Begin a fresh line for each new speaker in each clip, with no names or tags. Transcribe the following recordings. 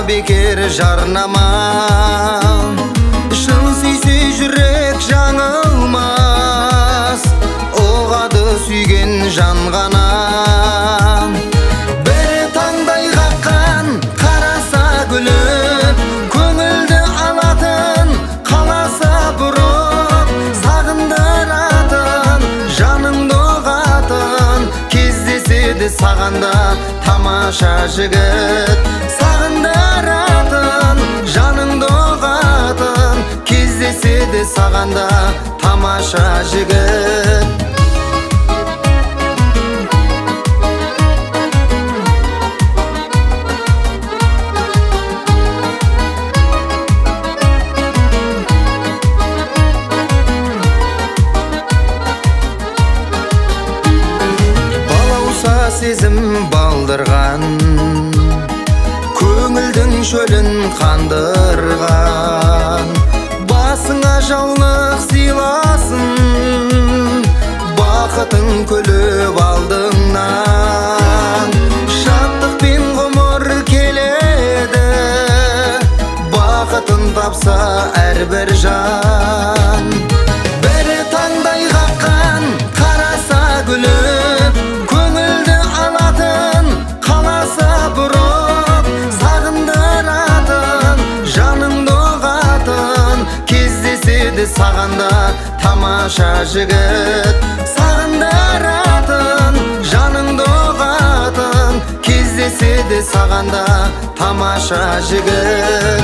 бекер жарнама. Шын сүйсе жүрек жаңылмас, оғады сүйген жан ғана. Бір таңдай қаққан қараса гүліп, көңілді алатын қаласа бұрып, сағындыратын жаныңды оғатын кездеседі сағанда тамаша жігіт. Сағындыратын жаныңды оғатын кездеседі сағанда тамаша жігіт. Балауса сезім балдырған, көңілдің шөлін қандырған. Басыңа жаулық сыйласын, бақытың күліп алдыңнан. Шаттықпен ғұмыр келеді, бақытын тапса әрбір жан. Бір таңдай қаққан қараса гүліп, көңілді алатын қаласа бұрып, сағындыратын жаныңды оғатын кездеседі сағанда тамаша жігіт. Сағындыратын жаныңды оғатын кездеседі сағанда тамаша жігіт.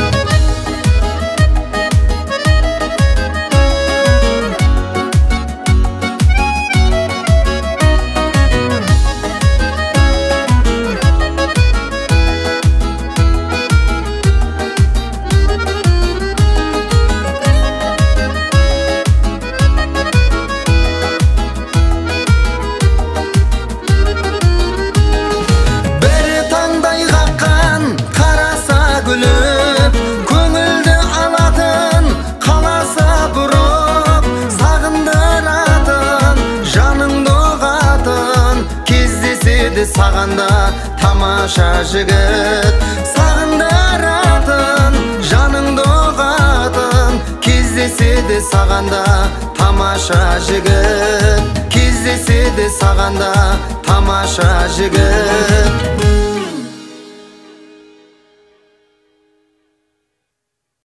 Көңілді алатын қаласа бұрып, сағындыратын жаныңды оғатын кездеседі сағанда тамаша жігіт. Сағындыратын жаныңды оғатын кездеседі сағанда тамаша жігіт. Кездеседі сағанда тамаша жігіт.